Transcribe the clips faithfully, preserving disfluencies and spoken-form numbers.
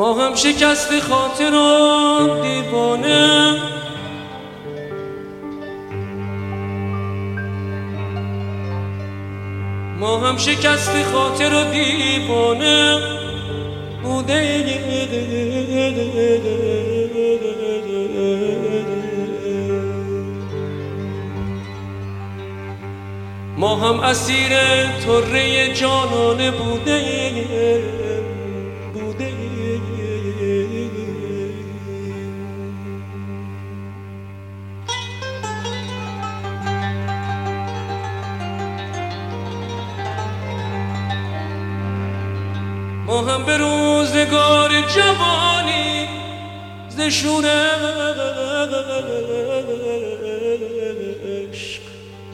ما هم شکست خاطران دیوانه، ما هم شکست خاطر و دیوانه بوده، ما هم اسیر طره جانانه بوده بوده. ما هم به روزگار جوانی ز شور عشق،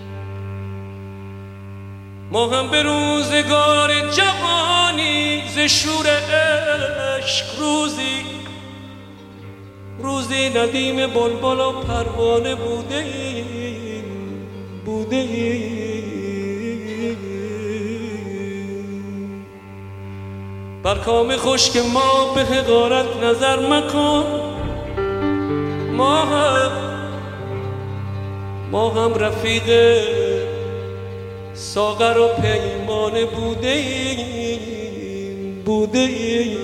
ما هم به روزگار جوانی ز شور عشق روزی روزی ندیم بلبل و پروانه بوده بوده. بر کام خشک ما به حقارت نظر مکن، ما هم ما هم رفیق ساغر و پیمانه بوده ایم بوده ایم.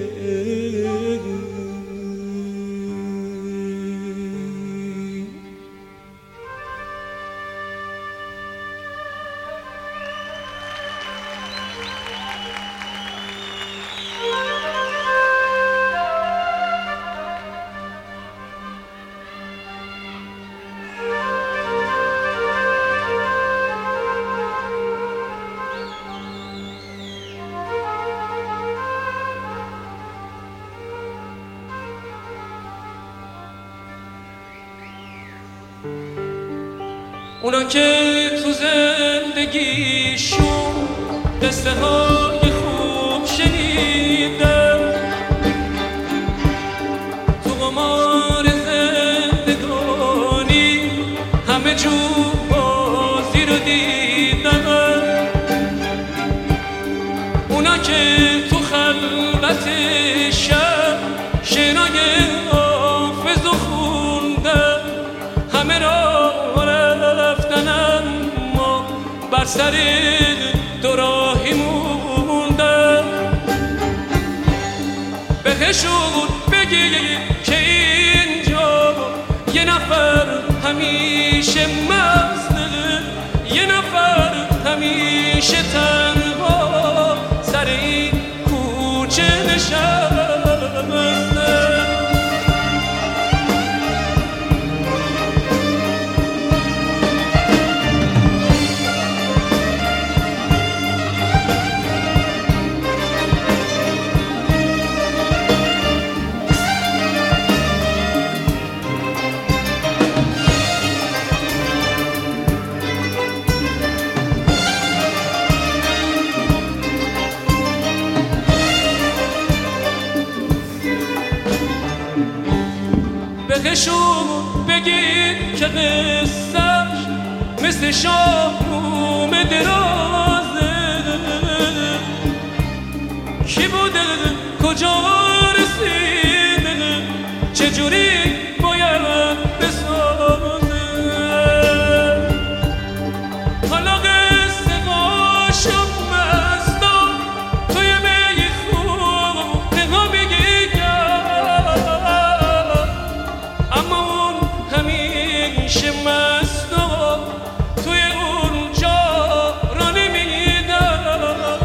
اونا که تو زندگیشون قصه های خوب شنیدن، تو قمار زندگانی همه جو بازی رو دیدن. اونا که تو خلوت شب شعرهای حافظ رو خوندن، همه را بر سر دو راهی موندن. بهشون بگی که اینجا یه نفر همیشه مزده، یه نفر همیشه تنها سر این کوچه نشسته. بهشون بگید که قصه‌اش مثل شاهنامه درازه، کی بوده کجا رسیده چجوری باید بسازه. حالا قصه هاشو مستان توی میخون نگاه میگیگن، اما اون همیشه مست و توی اونجا را نمیدن.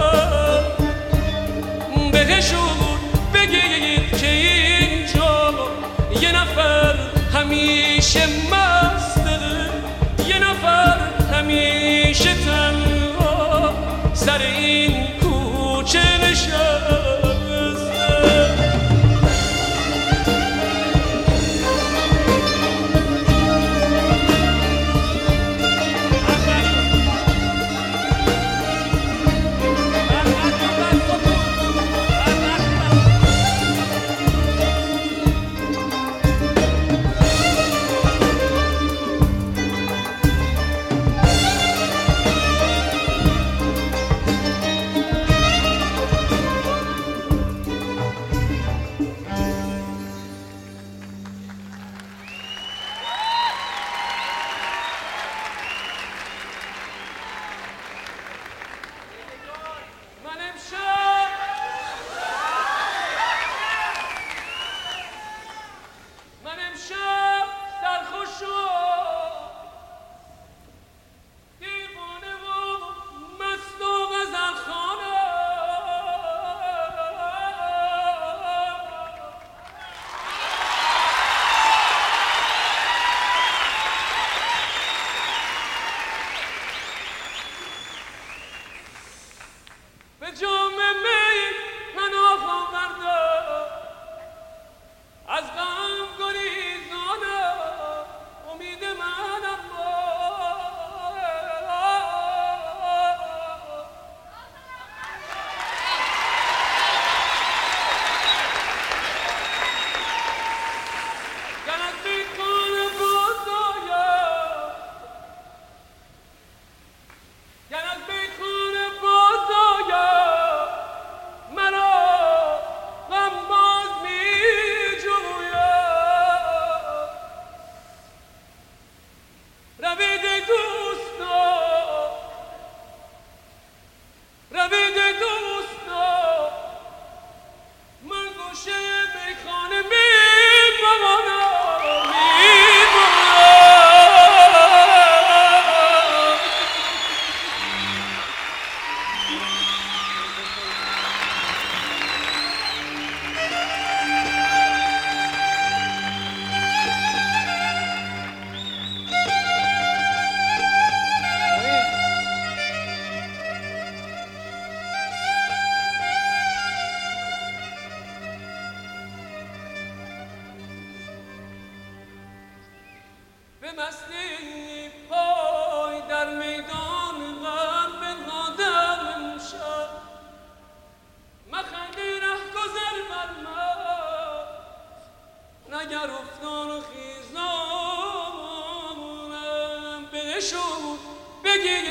بهشون بگید که اینجا یه نفر همیشه مسته، یه نفر همیشه تنها سر این کوچه نشسته.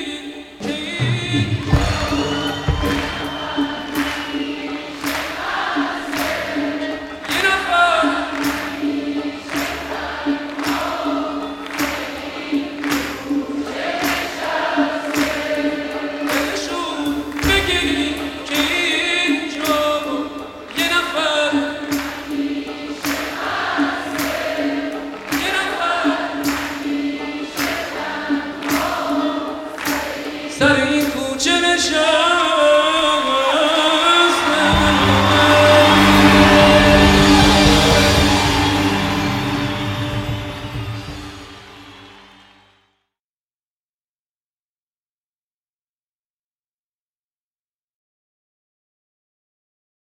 بگیر